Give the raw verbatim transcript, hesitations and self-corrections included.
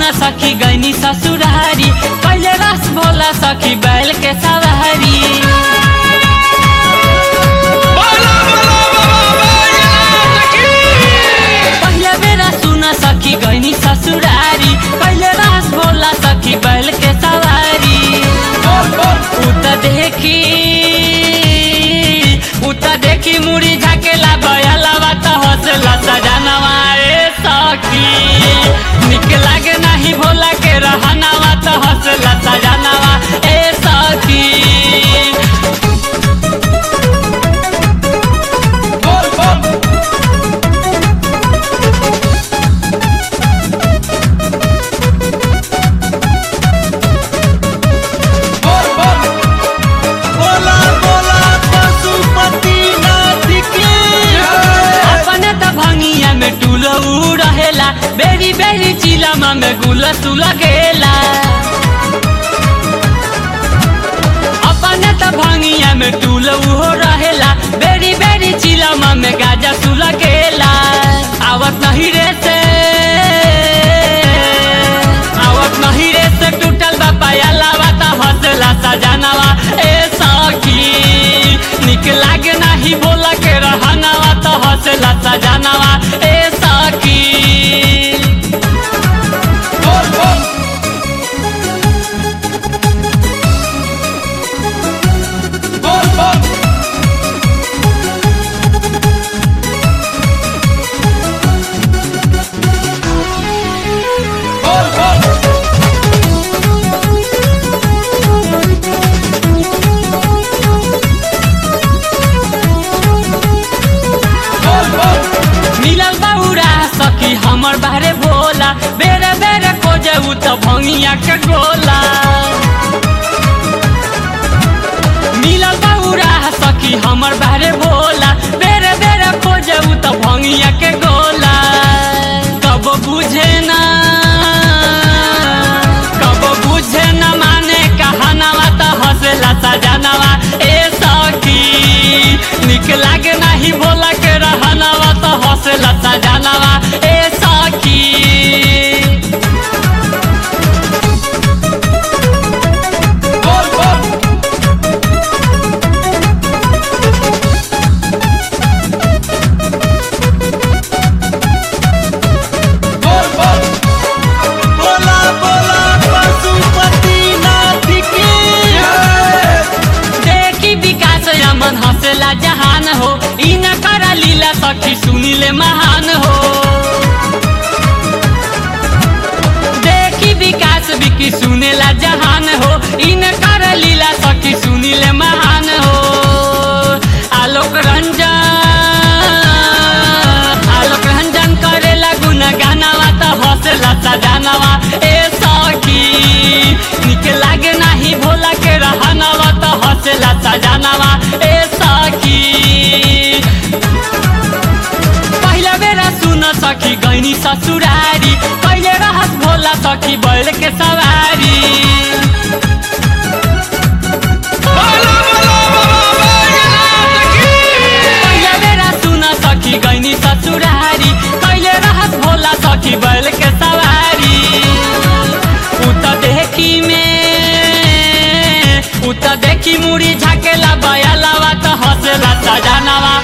सुना सखी गईनी ससुरारी, पहले रस भोला सखी बैल के सवारी। पहले बेरा सुना सखी गईनी ससुरारी, पहले रस भोला सखी बैल के सवारी। उत देखी उत देखी मुड़ी झाकेला बयलवा त हंसला सजनवा ए सखी। निक लागे नहीं भोला के रहनवा त हंसला सजनवा ए सखी। रहेला बेरी बेरी चिलमा में गुला सुला गेला। अपने त भांगिया में टूल उहो रहेला, बेरी बेरी चिलमा में गाजा सुला गेला। आवत नहीं रे से आवत नहीं रे से टूटल बा पायलवा त हंसला सजनवा ए सखी। निक लागे नहीं बोला के रहनवा त हंसला सजनवा ए सखी। सखी हमर बाहरे भोला, बेरे बेरे खोजऊ त भंगिया के गोला। मिलल बौरा सखी हमर बाहरे भोला, बेरे बेरे खोजऊ त भंगिया के गोला। कब बुझे ना कब बुझे न माने कहनवा त हंसला सजनवा ए सखी। निक लागे नहीं भोला के रहनवा त हंसला सजनवा ए सखी। मन हंसला जहान हो, इन कर लीला सखी सुनीले महान हो। देखी विकास बिकी सुनेला जहान हो, इन कर लीला सखी सुनीले महान हो। आलोक रंजन आलोक रंजन करेला गुनगानवा त हंसला सजनवा ए सखी। निक लागे नहीं भोला के रहनवा त हंसला सजनवा ए सखी। पहले बेरा सुन सखी गईनी ससुरारी, पहले रहस भोला सखी बैल के सवारी। पहले बेरा सुन सखी गईनी ससुरारी, पहले रहस भोला सखी बैल के सवारी। उत देखी में उत देखी मुड़ी झाकेला बयलवा त हंसला सजनवा